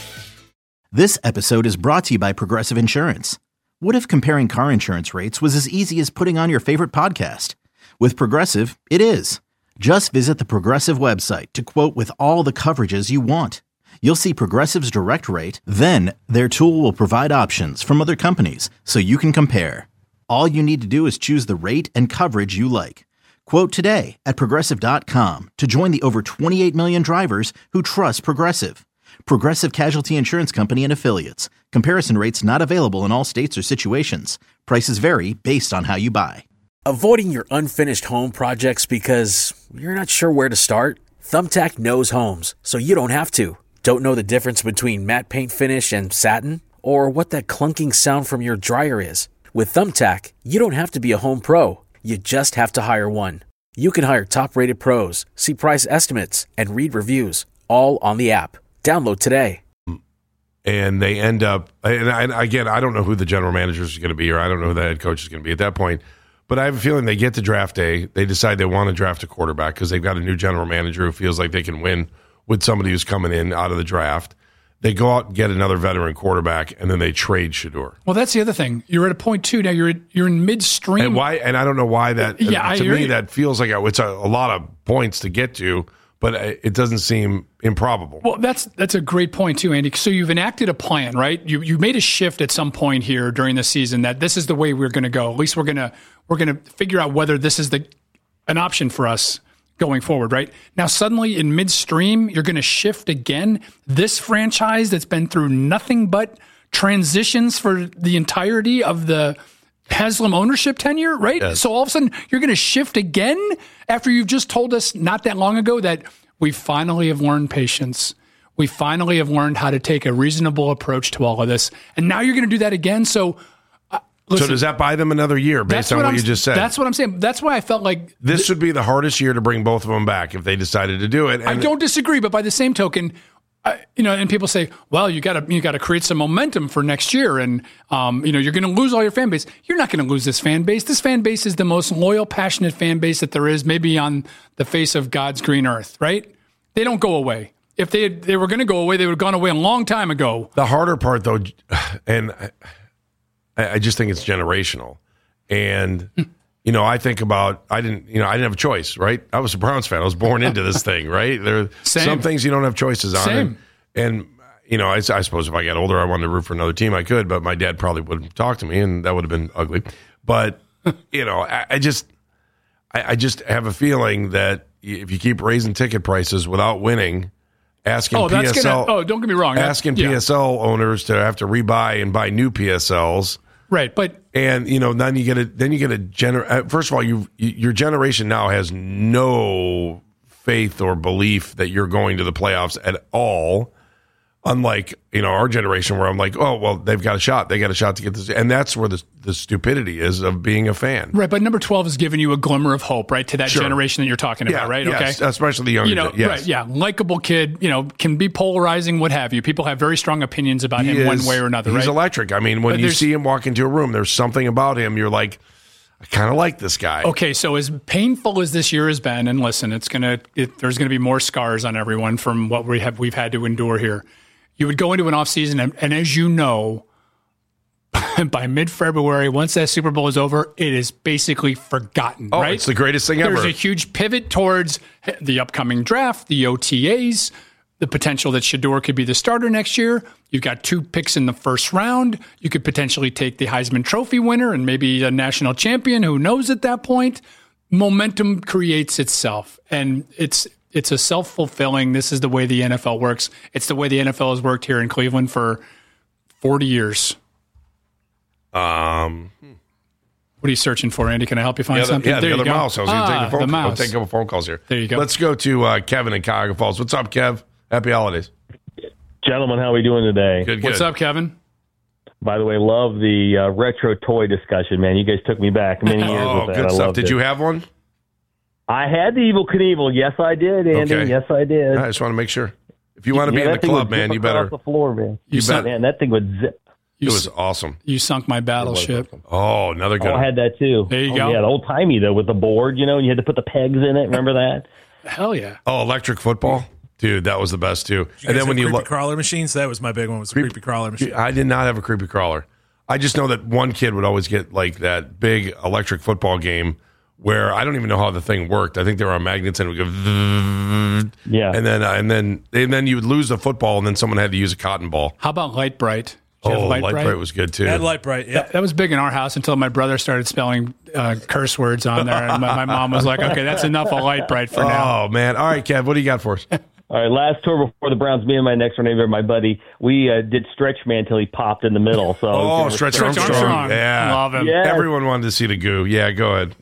This episode is brought to you by Progressive Insurance. What if comparing car insurance rates was as easy as putting on your favorite podcast? With Progressive, it is. Just visit the Progressive website to quote with all the coverages you want. You'll see Progressive's direct rate, then their tool will provide options from other companies so you can compare. All you need to do is choose the rate and coverage you like. Quote today at Progressive dot com to join the over twenty-eight million drivers who trust Progressive. Progressive Casualty Insurance Company and Affiliates. Comparison rates not available in all states or situations. Prices vary based on how you buy. Avoiding your unfinished home projects because you're not sure where to start? Thumbtack knows homes, so you don't have to. Don't know the difference between matte paint finish and satin? Or what that clunking sound from your dryer is? With Thumbtack, you don't have to be a home pro. You just have to hire one. You can hire top-rated pros, see price estimates, and read reviews, all on the app. Download today. And they end up, and, I, and again, I don't know who the general manager is going to be, or I don't know who the head coach is going to be at that point, but I have a feeling they get to draft day, they decide they want to draft a quarterback because they've got a new general manager who feels like they can win with somebody who's coming in out of the draft. They go out and get another veteran quarterback, and then they trade Shedeur. Well, that's the other thing. You're at a point, too, now you're at, you're in midstream. And why? And I don't know why that, yeah, uh, to I, me, that feels like a, it's a, a lot of points to get to, but it doesn't seem improbable. Well, that's that's a great point too, Andy. So you've enacted a plan, right? You you made a shift at some point here during the season that this is the way we're going to go. At least we're gonna we're gonna figure out whether this is the an option for us going forward, right? Now suddenly in midstream, you're going to shift again. This franchise that's been through nothing but transitions for the entirety of the Haslam ownership tenure, right? Yes. So all of a sudden you're going to shift again after you've just told us not that long ago that we finally have learned patience. We finally have learned how to take a reasonable approach to all of this. And now you're going to do that again. So uh, listen, so does that buy them another year based on what, what you just said? That's what I'm saying. That's why I felt like this th- would be the hardest year to bring both of them back if they decided to do it. And I don't disagree, but by the same token, I, you know, and people say, well, you got to you got to create some momentum for next year, and um, you know, you're going to lose all your fan base. You're not going to lose this fan base. This fan base is the most loyal, passionate fan base that there is, maybe on the face of God's green earth. Right? They don't go away. If they had, they were going to go away, they would have gone away a long time ago. The harder part, though, and I, I just think it's generational, and. You know, I think about, I didn't, you know, I didn't have a choice, right? I was a Browns fan. I was born into this thing, right? There are Same. some things you don't have choices on. Same. And, and you know, I, I suppose if I got older, I wanted to root for another team, I could, but my dad probably wouldn't talk to me, and that would have been ugly. But, you know, I, I just, I, I just have a feeling that if you keep raising ticket prices without winning, asking oh, that's P S L, gonna, oh, don't get me wrong, asking yeah. P S L owners to have to rebuy and buy new P S Ls. Right, but and you know then you get a then you get a gener. First of all, you your generation now has no faith or belief that you're going to the playoffs at all. Unlike you know our generation, where I'm like, oh well, they've got a shot. They got a shot to get this, and that's where the the stupidity is of being a fan. Right, but number twelve is giving you a glimmer of hope, right, to that sure. generation that you're talking about, yeah, right? Yes, okay, especially the younger. You know, yes. right? Yeah, likable kid. You know, can be polarizing, what have you. People have very strong opinions about he him is, one way or another. He's right? electric. I mean, when but you see him walk into a room, there's something about him. You're like, I kind of like this guy. Okay, so as painful as this year has been, and listen, it's gonna it, there's gonna be more scars on everyone from what we have we've had to endure here. You would go into an offseason, and, and as you know, by mid-February, once that Super Bowl is over, it is basically forgotten, oh, right? It's the greatest thing ever. There's a huge pivot towards the upcoming draft, the O T As. the potential that Shedeur could be the starter next year. You've got two picks in the first round. You could potentially take the Heisman Trophy winner and maybe a national champion. Who knows at that point? Momentum creates itself, and it's it's a self-fulfilling. This is the way the N F L works. It's the way the N F L has worked here in Cleveland for forty years. Um, what are you searching for, Andy? Can I help you find yeah, the, something? Yeah, there the you other go. mouse. I was going to ah, take the phone. the mouse. I'll take a couple phone calls here. There you go. Let's go to uh, Kevin in Cuyahoga Falls. What's up, Kev? Happy holidays. Gentlemen, how are we doing today? Good, good. What's up, Kevin? By the way, love the uh, retro toy discussion, man. You guys took me back many years Oh, with that. good I stuff. Did it. you have one? I had the Evel Knievel. Yes, I did, Andy. Okay. Yes, I did. I just want to make sure. If you want to yeah, be in that the thing club, would man, zip you better. across the floor, man. You, You better. Man, that thing would zip. You It was s- awesome. You sunk my battleship. Oh, another good Oh, I one. had that too. There you oh, go. Yeah, the old timey though with the board, you know, and you had to put the pegs in it. Remember that? Hell yeah. Oh, electric football? Dude, that was the best too. You And guys then when have you creepy look, crawler machines, that was my big one. Was a creepy crawler machine. I did not have a creepy crawler. I just know that one kid would always get like that big electric football game where I don't even know how the thing worked. I think they were on magnets and it would go, Yeah. and then uh, and then and then you would lose the football, and then someone had to use a cotton ball. How about Light Bright? Did you Oh, have Light Light Bright was good too. Had Light Bright. Yep. That, that was big in our house until my brother started spelling uh, curse words on there, and my, my mom was like, "Okay, that's enough of Light Bright for now." Oh man! All right, Kev, what do you got for us? All right, last tour before the Browns, me and my next door neighbor, my buddy, we uh, did Stretch Man until he popped in the middle. So Oh, Stretch Stretch Armstrong. Armstrong. Yeah, Love him. Yes. Everyone wanted to see the goo. Yeah, go ahead.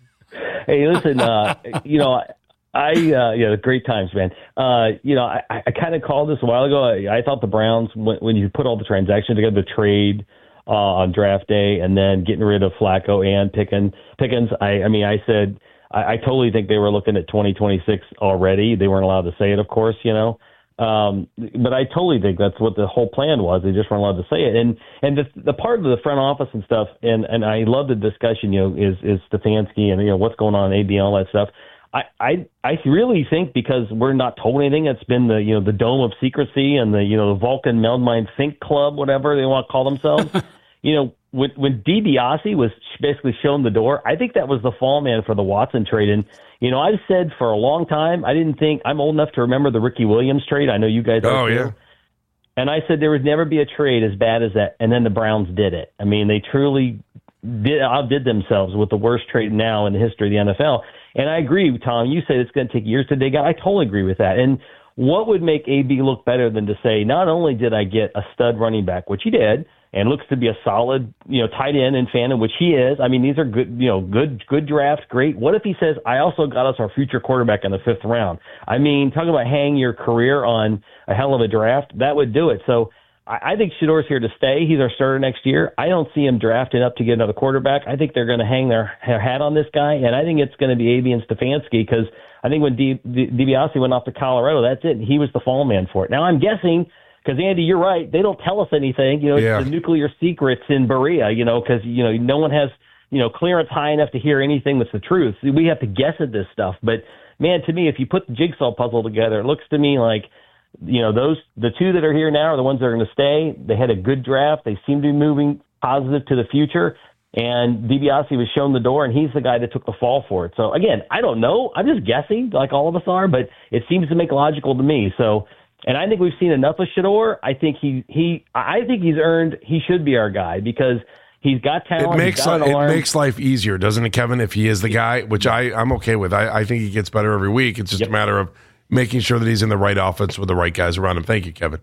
Hey, listen, uh, you know, I, uh, yeah, great times, man. Uh, you know, I, I kind of called this a while ago. I, I thought the Browns, when, when you put all the transactions together, the trade uh, on draft day, and then getting rid of Flacco and Pickens, Pickens, I, I mean, I said, I, I totally think they were looking at twenty twenty-six already. They weren't allowed to say it, of course, you know. Um, but I totally think that's what the whole plan was. They just weren't allowed to say it. And and the, the part of the front office and stuff, and, and I love the discussion, you know, is, is Stefanski and, you know, what's going on in A B L, all that stuff. I, I I really think because we're not told anything, it's been the, you know, the dome of secrecy and the, you know, the Vulcan Meldmine Think Club, whatever they want to call themselves. You know, when, when DiBiase was basically shown the door, I think that was the fall man for the Watson trade. And, you know, I've said for a long time, I didn't think, I'm old enough to remember the Ricky Williams trade. I know you guys are Oh, too. yeah. And I said there would never be a trade as bad as that. And then the Browns did it. I mean, they truly did, outdid themselves with the worst trade now in the history of the N F L. And I agree, Tom, you said it's going to take years to dig out. I totally agree with that. And what would make A B look better than to say, not only did I get a stud running back, which he did, and looks to be a solid, you know, tight end in Fandom, which he is. I mean, these are good, you know, good, good drafts, great. What if he says, I also got us our future quarterback in the fifth round? I mean, talking about hanging your career on a hell of a draft, that would do it. So I, I think Shedeur's here to stay. He's our starter next year. I don't see him drafting up to get another quarterback. I think they're going to hang their, their hat on this guy, and I think it's going to be A B and Stefanski because I think when D, D, DiBiase went off to Colorado, that's it. He was the fall man for it. Now I'm guessing. Because, Andy, you're right. They don't tell us anything. You know, Yeah. it's the nuclear secrets in Berea, you know, because, you know, no one has, you know, clearance high enough to hear anything that's the truth. We have to guess at this stuff. But, man, to me, if you put the jigsaw puzzle together, it looks to me like, you know, those the two that are here now are the ones that are going to stay. They had a good draft. They seem to be moving positive to the future. And DiBiase was shown the door, and he's the guy that took the fall for it. So, again, I don't know. I'm just guessing, like all of us are, but it seems to make logical to me. So, and I think we've seen enough of Shedeur. I think he, he, I think he's earned. He should be our guy because he's got talent. It makes he's got li- an it arm. makes life easier, doesn't it, Kevin? If he is the guy, which I I'm okay with. I, I think he gets better every week. It's just Yep. a matter of making sure that he's in the right offense with the right guys around him. Thank you, Kevin.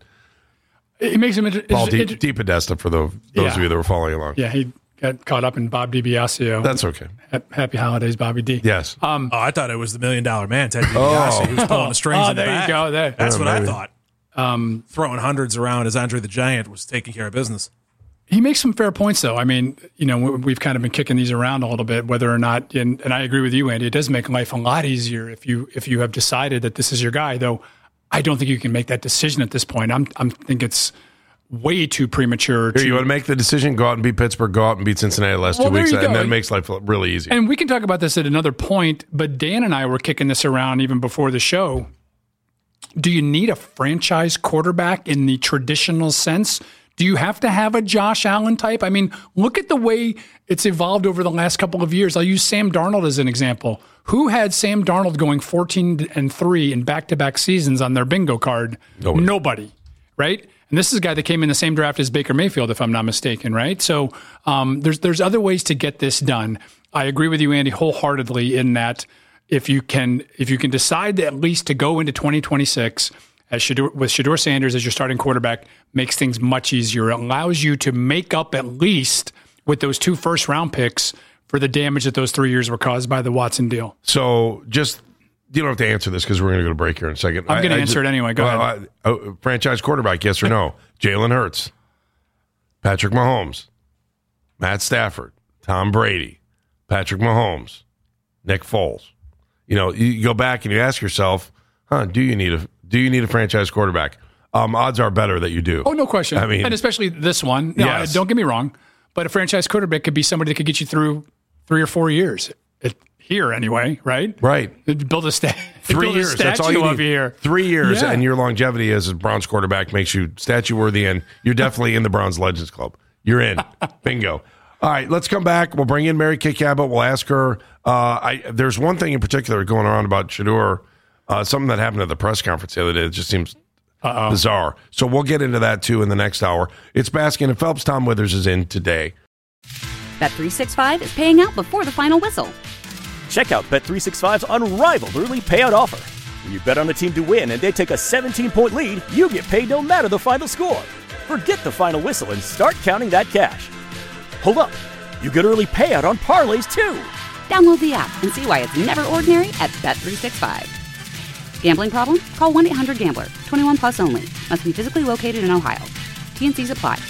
It makes him inter- Paul it's- D- it- Di Podesta for the, those Yeah. of you that were following along. Yeah, he got caught up in Bob DiBiasio. That's okay. Ha- Happy holidays, Bobby D. Yes. Um, Oh, I thought it was the million dollar man, Ted DiBiase, who was pulling the strings oh, in the there you back. go. There. That's Yeah, what I maybe. thought. Um, Throwing hundreds around as Andre the Giant was taking care of business. He makes some fair points, though. I mean, you know, we- we've kind of been kicking these around a little bit, whether or not, and, and I agree with you, Andy, it does make life a lot easier if you if you have decided that this is your guy, though I don't think you can make that decision at this point. I'm I'm think it's way too premature. Here, to, you want to make the decision? Go out and beat Pittsburgh. Go out and beat Cincinnati the last Well, two there weeks, you and go. that makes life really easy. And we can talk about this at another point, but Dan and I were kicking this around even before the show. Do you need a franchise quarterback in the traditional sense Do you have to have a Josh Allen type? I mean, look at the way it's evolved over the last couple of years. I'll use Sam Darnold as an example. Who had Sam Darnold going fourteen and three in back-to-back seasons on their bingo card? Nobody. Nobody, right? And this is a guy that came in the same draft as Baker Mayfield, if I'm not mistaken, right? So um, there's there's other ways to get this done. I agree with you, Andy, wholeheartedly in that if you can if you can decide at least to go into twenty twenty-six as Shedeur, with Shedeur Sanders as your starting quarterback, makes things much easier. It allows you to make up at least with those two first-round picks for the damage that those three years were caused by the Watson deal. So just, you don't have to answer this because we're going to go to break here in a second. I'm going to answer just, it anyway. Go well, ahead. I, uh, franchise quarterback, yes or no? Jalen Hurts, Patrick Mahomes, Matt Stafford, Tom Brady, Patrick Mahomes, Nick Foles. You know, you go back and you ask yourself, huh, do you need a do you need a franchise quarterback? Um, odds are better that you do. Oh, no question. I mean, and especially this one. No, yes. Don't get me wrong, but a franchise quarterback could be somebody that could get you through three or four years. It, here, anyway, right? Right. It'd build a sta- Three build years. A That's all you need. Here. Three years, yeah. and your longevity as a Browns quarterback makes you statue worthy, and you're definitely in the Browns Legends Club. You're in. Bingo. All right, let's come back. We'll bring in Mary Kay Cabot. We'll ask her. Uh, I, there's one thing in particular going around about Shedeur, uh, something that happened at the press conference the other day. It just seems Uh-oh. bizarre. So we'll get into that too in the next hour. It's Baskin and Phelps. Tom Withers is in today. Bet three sixty-five is paying out before the final whistle. Check out Bet three sixty-five's unrivaled early payout offer. When you bet on a team to win and they take a seventeen-point lead, you get paid no matter the final score. Forget the final whistle and start counting that cash. Hold up. You get early payout on parlays, too. Download the app and see why it's never ordinary at Bet three sixty-five. Gambling problem? Call one eight hundred gambler. twenty-one plus only. Must be physically located in Ohio. T and C's apply.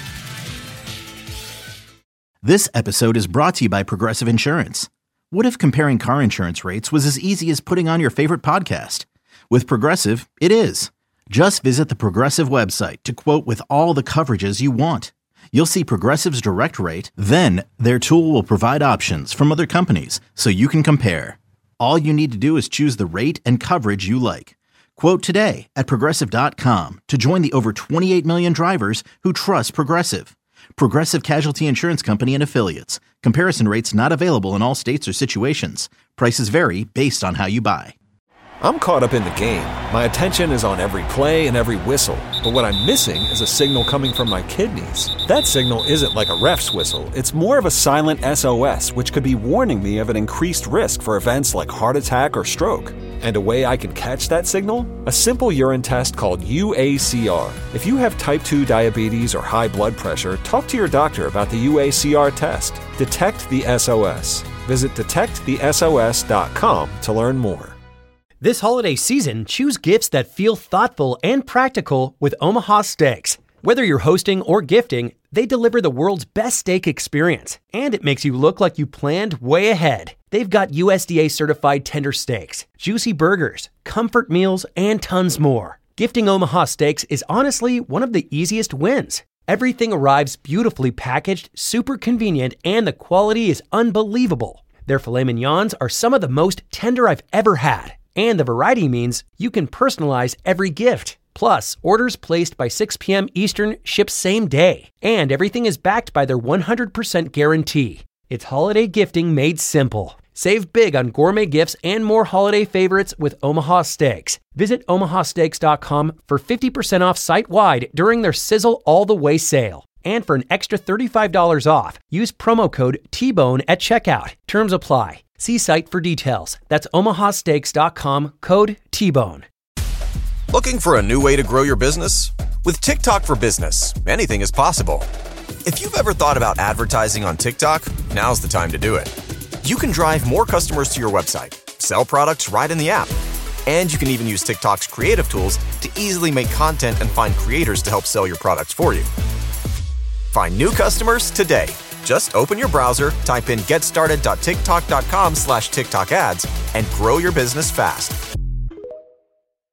This episode is brought to you by Progressive Insurance. What if comparing car insurance rates was as easy as putting on your favorite podcast? With Progressive, it is. Just visit the Progressive website to quote with all the coverages you want. You'll see Progressive's direct rate, then their tool will provide options from other companies so you can compare. All you need to do is choose the rate and coverage you like. Quote today at Progressive dot com to join the over twenty-eight million drivers who trust Progressive. Progressive Casualty Insurance Company and Affiliates. Comparison rates not available in all states or situations. Prices vary based on how you buy. I'm caught up in the game. My attention is on every play and every whistle. But what I'm missing is a signal coming from my kidneys. That signal isn't like a ref's whistle. It's more of a silent S O S, which could be warning me of an increased risk for events like heart attack or stroke. And a way I can catch that signal? A simple urine test called U A C R. If you have type two diabetes or high blood pressure, talk to your doctor about the U A C R test. Detect the S O S. Visit detect the S O S dot com to learn more. This holiday season, choose gifts that feel thoughtful and practical with Omaha Steaks. Whether you're hosting or gifting, they deliver the world's best steak experience, and it makes you look like you planned way ahead. They've got U S D A-certified tender steaks, juicy burgers, comfort meals, and tons more. Gifting Omaha Steaks is honestly one of the easiest wins. Everything arrives beautifully packaged, super convenient, and the quality is unbelievable. Their filet mignons are some of the most tender I've ever had. And the variety means you can personalize every gift. Plus, orders placed by six p.m. Eastern ship same day. And everything is backed by their one hundred percent guarantee. It's holiday gifting made simple. Save big on gourmet gifts and more holiday favorites with Omaha Steaks. Visit omaha steaks dot com for fifty percent off site-wide during their Sizzle All the Way sale. And for an extra thirty-five dollars off, use promo code T Bone at checkout. Terms apply. See site for details. That's omaha steaks dot com, code T Bone. Looking for a new way to grow your business? With TikTok for Business, anything is possible. If you've ever thought about advertising on TikTok, now's the time to do it. You can drive more customers to your website, sell products right in the app, and you can even use TikTok's creative tools to easily make content and find creators to help sell your products for you. Find new customers today. Just open your browser, type in getstarted dot tiktok dot com slash TikTok ads, and grow your business fast.